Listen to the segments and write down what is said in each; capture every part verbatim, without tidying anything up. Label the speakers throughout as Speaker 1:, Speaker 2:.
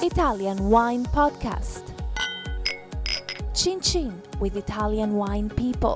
Speaker 1: Italian Wine Podcast. Chin Chin with Italian wine people.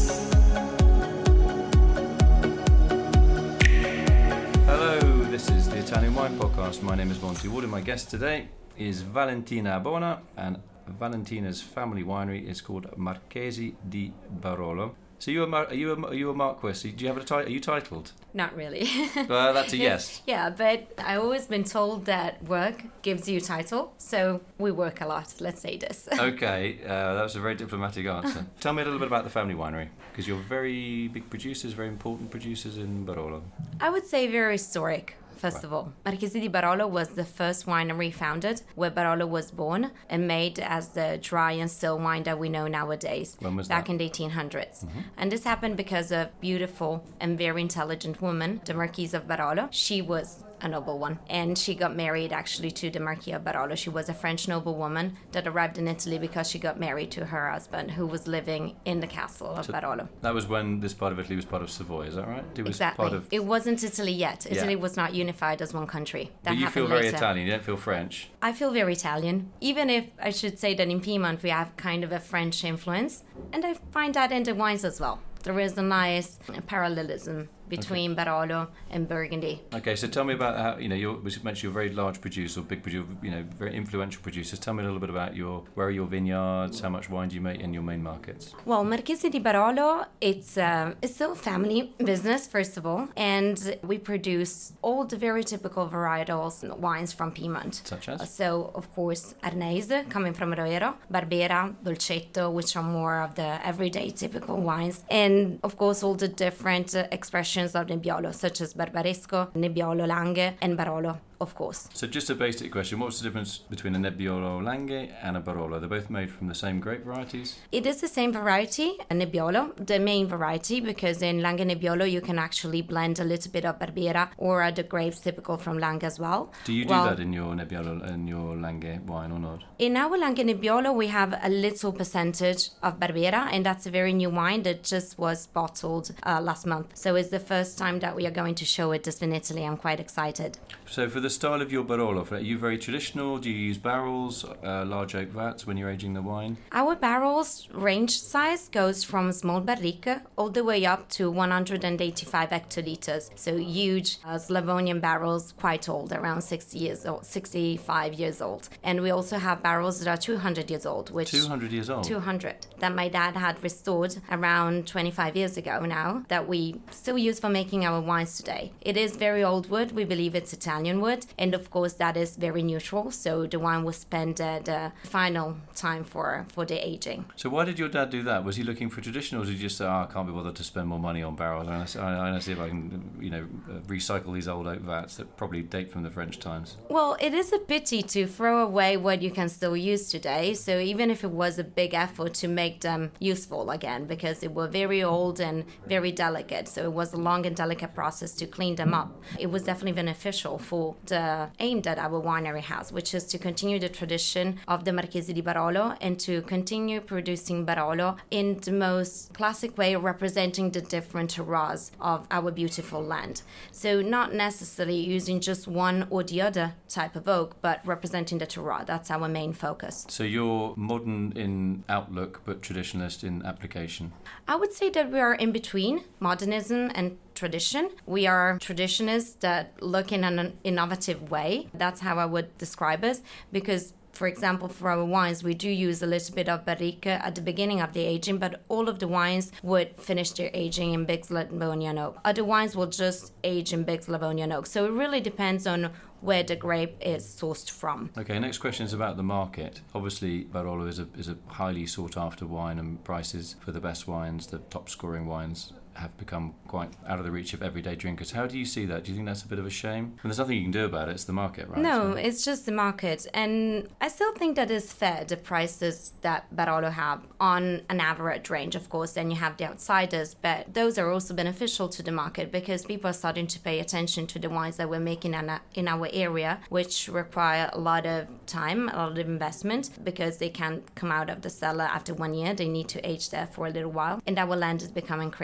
Speaker 2: Hello, this is the Italian Wine Podcast. My name is Monty Wood and my guest today is Valentina Bona, and Valentina's family winery is called Marchesi di Barolo. So you a Mar- are you a, are you a Marquess? Do you have a title? Are you titled?
Speaker 3: Not really.
Speaker 2: Well, that's a yes.
Speaker 3: Yeah, but I've always been told that work gives you title, so we work a lot, let's say this.
Speaker 2: Okay, uh, that was a very diplomatic answer. Tell me a little bit about the family winery, because you're very big producers, very important producers in Barolo.
Speaker 3: I would say very historic. First of all, Marchesi di Barolo was the first winery founded where Barolo was born and made as the dry and still wine that we know nowadays.
Speaker 2: When was
Speaker 3: back
Speaker 2: that?
Speaker 3: in the eighteen hundreds.
Speaker 2: Mm-hmm.
Speaker 3: And this happened because a beautiful and very intelligent woman, the Marquise of Barolo. She was a noble one, and she got married actually to the Marquis of Barolo. She was a French noblewoman that arrived in Italy because she got married to her husband, who was living in the castle of
Speaker 2: So
Speaker 3: Barolo.
Speaker 2: That was when this part of Italy was part of Savoy, is that right? It was
Speaker 3: Exactly.
Speaker 2: part of...
Speaker 3: It wasn't Italy yet. Italy
Speaker 2: Yeah.
Speaker 3: was not unified as one country. That
Speaker 2: But you feel
Speaker 3: happened
Speaker 2: very
Speaker 3: later.
Speaker 2: Italian, you don't feel French.
Speaker 3: I feel very Italian, even if I should say that in Piedmont we have kind of a French influence, and I find that in the wines as well. There is a nice parallelism between okay. Barolo and Burgundy.
Speaker 2: Okay, so tell me about how, you know, you mentioned you're a very large producer, big producer, you know, very influential producers. Tell me a little bit about your, where are your vineyards, how much wine do you make in your main markets?
Speaker 3: Well, Marchesi di Barolo, it's, uh, it's still a family business, first of all, and we produce all the very typical varietals wines from Piedmont.
Speaker 2: Such as?
Speaker 3: So, of course, Arneise, coming from Roero, Barbera, Dolcetto, which are more of the everyday typical wines, and, of course, all the different uh, expressions of Nebbiolo, such as Barbaresco, Nebbiolo Langhe, and Barolo, of course.
Speaker 2: So just a basic question, what's the difference between a Nebbiolo Langhe and a Barolo? They're both made from the same grape varieties?
Speaker 3: It is the same variety, a Nebbiolo, the main variety, because in Langhe Nebbiolo you can actually blend a little bit of Barbera or other grapes typical from Langhe as well.
Speaker 2: Do you do
Speaker 3: well,
Speaker 2: that in your Nebbiolo and your Langhe wine or not?
Speaker 3: In our Langhe Nebbiolo we have a little percentage of Barbera, and that's a very new wine that just was bottled uh, last month. So it's the first time that we are going to show it just in Italy. I'm quite excited.
Speaker 2: So for the style of your Barolo, are you very traditional? Do you use barrels, uh, large oak vats when you're aging the wine?
Speaker 3: Our barrels range size goes from small barrique all the way up to one hundred eighty-five hectoliters. So huge uh, Slavonian barrels, quite old, around sixty years old, sixty-five years old. And we also have barrels that are two hundred years old. Which
Speaker 2: two hundred years old?
Speaker 3: two hundred. That my dad had restored around twenty-five years ago now, that we still use for making our wines today. It is very old wood. We believe it's Italian wood. And of course, that is very neutral. So the wine was spent at the final time for, for the aging.
Speaker 2: So why did your dad do that? Was he looking for tradition, or did he just say, oh, I can't be bothered to spend more money on barrels? I want to see if I can, you know, recycle these old oak vats that probably date from the French times.
Speaker 3: Well, it is a pity to throw away what you can still use today. So even if it was a big effort to make them useful again, because they were very old and very delicate. So it was a long and delicate process to clean them up. It was definitely beneficial for the aim that our winery has, which is to continue the tradition of the Marchesi di Barolo and to continue producing Barolo in the most classic way, representing the different terroirs of our beautiful land. So not necessarily using just one or the other type of oak, but representing the terroir. That's our main focus.
Speaker 2: So you're modern in outlook, but traditionalist in application?
Speaker 3: I would say that we are in between modernism and tradition. We are traditionists that look in an innovative way. That's how I would describe us, because for example, for our wines, we do use a little bit of barrique at the beginning of the aging, but all of the wines would finish their aging in big Slavonian oak. Other wines will just age in big Slavonian oak. So it really depends on where the grape is sourced from.
Speaker 2: Okay, next question is about the market. Obviously, Barolo is a, is a highly sought after wine, and prices for the best wines, the top scoring wines, have become quite out of the reach of everyday drinkers. How do you see that? Do you think that's a bit of a shame? And there's nothing you can do about it, it's the market, right?
Speaker 3: No,
Speaker 2: so.
Speaker 3: It's just the market. And I still think that is fair, the prices that Barolo have on an average range. Of course, then you have the outsiders, but those are also beneficial to the market because people are starting to pay attention to the wines that we're making in, a, in our area, which require a lot of time, a lot of investment, because they can't come out of the cellar after one year. They need to age there for a little while. And our land is becoming crazy expensive.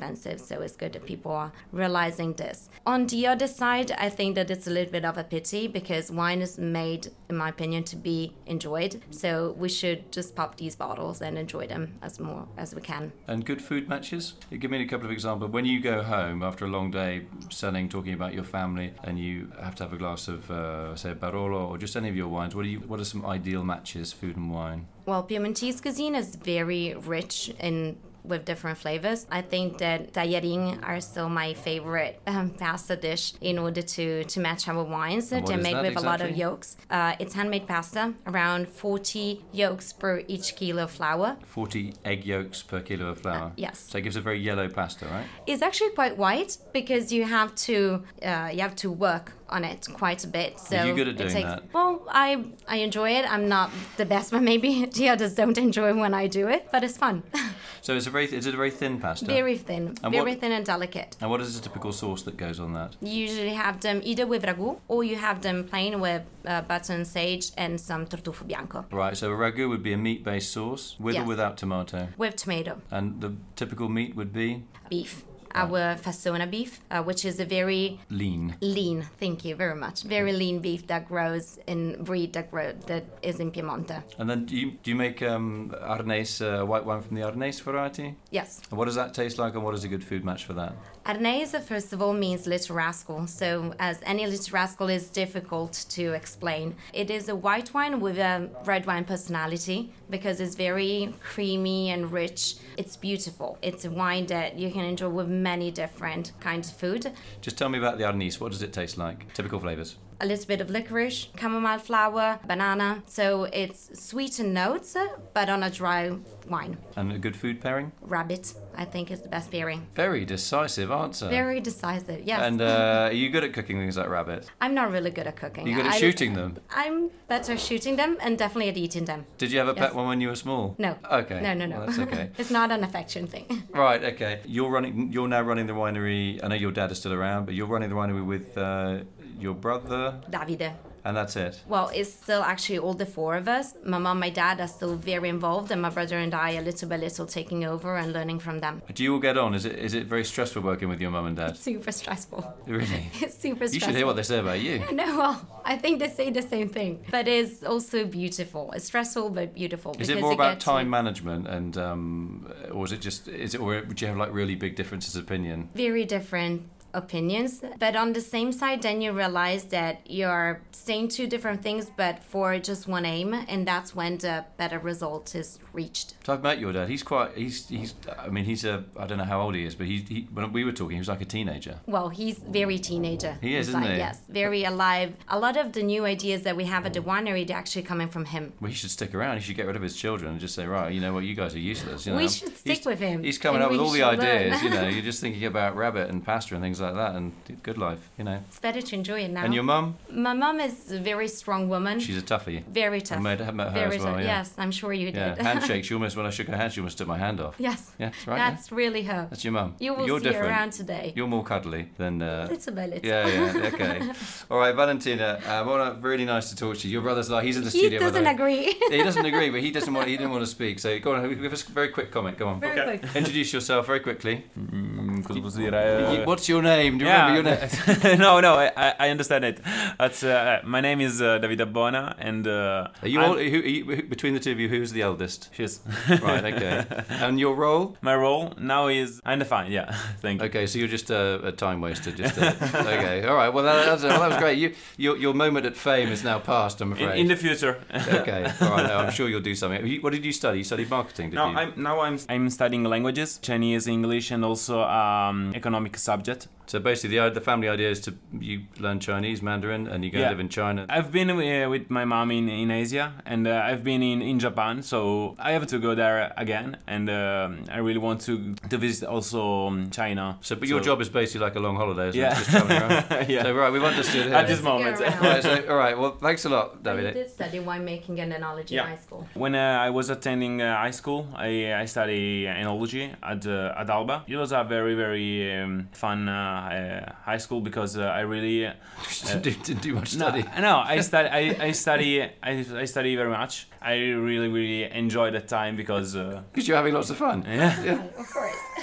Speaker 3: expensive. So it's good that people are realizing this. On the other side, I think that it's a little bit of a pity because wine is made, in my opinion, to be enjoyed. So we should just pop these bottles and enjoy them as more as we can.
Speaker 2: And good food matches? You give me a couple of examples. When you go home after a long day selling, talking about your family, and you have to have a glass of, uh, say, Barolo or just any of your wines, what are you? What are some ideal matches, food and wine?
Speaker 3: Well, Piemontese cuisine is very rich in with different flavors. I think that tagliarini are still my favorite um, pasta dish in order to, to match our wines.
Speaker 2: And what
Speaker 3: They're
Speaker 2: is
Speaker 3: made
Speaker 2: that
Speaker 3: with a lot of
Speaker 2: exactly?
Speaker 3: yolks. Uh, it's handmade pasta, around forty yolks per each kilo of flour.
Speaker 2: forty egg yolks per kilo of flour?
Speaker 3: Uh, yes.
Speaker 2: So it gives a very yellow pasta, right?
Speaker 3: It's actually quite white because you have to uh, you have to work on it quite a bit. So
Speaker 2: Are you good at
Speaker 3: it
Speaker 2: doing
Speaker 3: takes,
Speaker 2: that?
Speaker 3: Well, I I enjoy it. I'm not the best, but maybe the others don't enjoy when I do it. But it's fun.
Speaker 2: So it's a very, is it a very thin pasta?
Speaker 3: Very thin,
Speaker 2: And
Speaker 3: very
Speaker 2: what-
Speaker 3: thin and delicate.
Speaker 2: And what is the typical sauce that goes on that?
Speaker 3: You usually have them either with ragu or you have them plain with uh, butter and sage and some tartufo bianco
Speaker 2: Right, so a ragu would be a meat-based sauce, with
Speaker 3: Yes.
Speaker 2: or without tomato.
Speaker 3: with tomato,
Speaker 2: And the typical meat would be
Speaker 3: beef. Our Fassona beef, uh, which is a very
Speaker 2: lean.
Speaker 3: lean, thank you very much, very lean beef that grows in breed that grow that is in Piemonte.
Speaker 2: And then do you do you make um, Arnese, uh, white wine from the Arnese variety?
Speaker 3: Yes.
Speaker 2: And what does that taste like, and what is a good food match for that?
Speaker 3: Arnese, first of all, means little rascal. So, as any little rascal is difficult to explain, it is a white wine with a red wine personality because it's very creamy and rich. It's beautiful. It's a wine that you can enjoy with many different kinds of food.
Speaker 2: Just tell me about the Arnese. What does it taste like? Typical flavours.
Speaker 3: A little bit of licorice, chamomile flower, banana. So it's sweet and notes, but on a dry wine.
Speaker 2: And a good food pairing?
Speaker 3: Rabbit, I think, is the best pairing.
Speaker 2: Very decisive answer.
Speaker 3: Very decisive, yes.
Speaker 2: And uh, are you good at cooking things like rabbit?
Speaker 3: I'm not really good at cooking.
Speaker 2: Are you good at
Speaker 3: I-
Speaker 2: shooting them?
Speaker 3: I'm better at shooting them and definitely at eating them.
Speaker 2: Did you have a pet
Speaker 3: Yes.
Speaker 2: one when you were small?
Speaker 3: No.
Speaker 2: Okay.
Speaker 3: No, no, no.
Speaker 2: Well, that's okay.
Speaker 3: It's not an affection thing.
Speaker 2: Right, okay. You're running. You're now running the winery. I know your dad is still around, but you're running the winery with uh, your brother,
Speaker 3: Davide.
Speaker 2: and that's it.
Speaker 3: Well, it's still actually all the four of us. My mom, my dad are still very involved, and my brother and I are little by little taking over and learning from them.
Speaker 2: Do you all get on? Is it is it very stressful working with your mum and dad?
Speaker 3: It's super stressful.
Speaker 2: Really?
Speaker 3: It's super
Speaker 2: You
Speaker 3: stressful.
Speaker 2: should hear what they say about you.
Speaker 3: No, well, I think they say the same thing. But it's also beautiful. It's stressful, but beautiful.
Speaker 2: Is it
Speaker 3: because
Speaker 2: more
Speaker 3: you
Speaker 2: about
Speaker 3: get to-
Speaker 2: time management and, um, or is it just, is it, or would you have like really big differences of opinion?
Speaker 3: Very different opinions, but on the same side then you realize that you're saying two different things but for just one aim, and that's when the better result is reached.
Speaker 2: So I've met your dad. He's quite, he's, he's, I mean, he's a, I don't know how old he is, but he, he when we were talking, he was like a teenager.
Speaker 3: Well, he's very teenager.
Speaker 2: He is,
Speaker 3: inside,
Speaker 2: isn't he?
Speaker 3: Yes, very alive. A lot of the new ideas that we have at the winery, they're actually coming from him.
Speaker 2: Well, he should stick around. He should get rid of his children and just say, right, you know what, you guys are useless. You know,
Speaker 3: We should stick
Speaker 2: he's,
Speaker 3: with him,
Speaker 2: He's coming
Speaker 3: and
Speaker 2: up with
Speaker 3: we
Speaker 2: all the
Speaker 3: should learn.
Speaker 2: ideas. You know, you're just thinking about rabbit and pasta and things like that, and good life. You know.
Speaker 3: It's better to enjoy it now.
Speaker 2: And your mum?
Speaker 3: My mom is a very strong woman.
Speaker 2: She's a toughie.
Speaker 3: very tough.
Speaker 2: I met, I met her
Speaker 3: very
Speaker 2: as well.
Speaker 3: tough.
Speaker 2: Yeah.
Speaker 3: Yes, I'm sure you
Speaker 2: Yeah.
Speaker 3: did.
Speaker 2: Handshake. She almost, when I shook her hand, she almost took my hand off.
Speaker 3: Yes.
Speaker 2: Yeah, that's right. yeah.
Speaker 3: That's really her.
Speaker 2: That's your mum.
Speaker 3: You will
Speaker 2: You're
Speaker 3: see
Speaker 2: different.
Speaker 3: her around today.
Speaker 2: You're more cuddly than. Uh,
Speaker 3: Little by little.
Speaker 2: yeah, yeah, okay. All right, Valentina. Uh, well, really nice to talk to you. Your brother's like he's in the
Speaker 3: He
Speaker 2: studio. by the
Speaker 3: doesn't
Speaker 2: way.
Speaker 3: agree.
Speaker 2: He doesn't agree, but he doesn't want. He didn't want to speak. So go on. Give us a very quick comment. Go on.
Speaker 3: Very
Speaker 4: Okay.
Speaker 3: quick.
Speaker 2: Introduce yourself very quickly.
Speaker 4: Mm, cosa posso dire?
Speaker 2: Y- What's your name? Do you
Speaker 4: yeah,
Speaker 2: remember your name?
Speaker 4: no, no, I, I understand it. That's, uh, my name is uh, Davide Bona, and uh,
Speaker 2: Are you
Speaker 4: I'm-
Speaker 2: all, who, are you, who, between the two of you, who's the eldest?
Speaker 4: She's
Speaker 2: Right. Okay. And your role?
Speaker 4: My role now is undefined. Yeah, thank you.
Speaker 2: Okay, so you're just a, a time waster. Just a, okay. All right. Well, that, that's, well, that was great. You, your, your moment at fame is now past. I'm
Speaker 4: In,
Speaker 2: afraid.
Speaker 4: in the future.
Speaker 2: Okay. All right. No, I'm sure you'll do something. You- What did you study? You studied marketing, did
Speaker 4: No,
Speaker 2: you?
Speaker 4: I'm now I'm I'm studying languages, Chinese, English, and also um, economic subject.
Speaker 2: So basically, the the family idea is to you learn Chinese, Mandarin, and you go
Speaker 4: Yeah.
Speaker 2: live in China.
Speaker 4: I've been uh, with my mom in, in Asia, and uh, I've been in, in Japan, so I have to go there again, and um I really want to to visit also um, China.
Speaker 2: So, but your job is basically like a long holiday, isn't it?
Speaker 4: Yeah.
Speaker 2: Just traveling around.
Speaker 4: Yeah.
Speaker 2: So right, we've understood here.
Speaker 4: At this
Speaker 3: Let's go
Speaker 4: moment.
Speaker 3: around.
Speaker 2: Right, so, all right. Well, thanks a lot,
Speaker 3: But you
Speaker 2: David.
Speaker 3: did study winemaking and enology
Speaker 4: Yeah.
Speaker 3: in high school.
Speaker 4: When uh, I was attending uh, high school, I, I studied enology at uh, at Alba. It was a very very um, fun uh, uh, high school because uh, I really uh,
Speaker 2: didn't, didn't do much
Speaker 4: no
Speaker 2: study.
Speaker 4: no I study I, I study I, I study very much. I really really enjoy that time because uh,
Speaker 2: Because you're having lots of fun.
Speaker 4: yeah.
Speaker 3: Of course.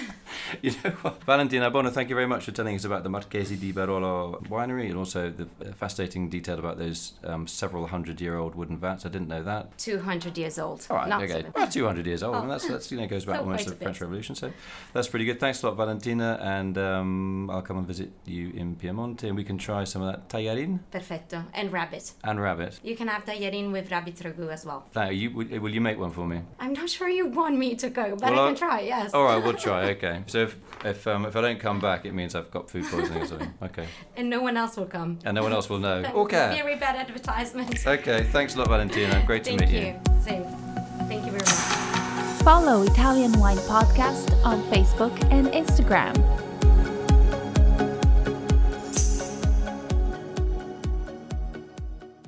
Speaker 2: You know what? Valentina Arbona, thank you very much for telling us about the Marchesi di Barolo winery and also the fascinating detail about those um, several hundred year old wooden vats. I didn't know that.
Speaker 3: two hundred years old.
Speaker 2: All right,
Speaker 3: Not
Speaker 2: okay.
Speaker 3: so
Speaker 2: Well, two hundred years old,
Speaker 3: Oh.
Speaker 2: and that's, that's you know, goes back
Speaker 3: So
Speaker 2: almost
Speaker 3: quite
Speaker 2: to
Speaker 3: a
Speaker 2: the French
Speaker 3: bit.
Speaker 2: Revolution, so that's pretty good. Thanks a lot, Valentina, and um, I'll come and visit you in Piemonte, and we can try some of that tagliarin
Speaker 3: Perfetto. And rabbit.
Speaker 2: and rabbit.
Speaker 3: You can have tagliarin with rabbit ragu as well.
Speaker 2: Now, you, will will you make one for me?
Speaker 3: I'm not sure you want me to go, but
Speaker 2: Well,
Speaker 3: I
Speaker 2: I-
Speaker 3: can try, yes.
Speaker 2: All right, we'll try. Okay, so if if um, if I don't come back, it means I've got food poisoning or something. Okay,
Speaker 3: And no one else will come.
Speaker 2: and no one else will know.
Speaker 3: That's
Speaker 2: Okay.
Speaker 3: Very bad advertisement.
Speaker 2: Okay, thanks a lot, Valentina. Great to
Speaker 3: Thank
Speaker 2: meet
Speaker 3: you.
Speaker 2: you.
Speaker 3: Same. Thank you very much.
Speaker 1: Follow Italian Wine Podcast on Facebook and Instagram.